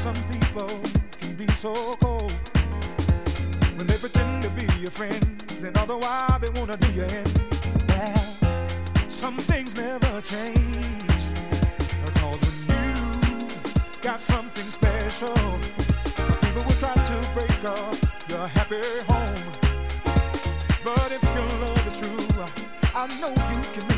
some people can be so cold when they pretend to be your friends and otherwise they wanna do you in. Well, some things never change because when you got something special, people will try to break up your happy home. But if your love is true, I know you can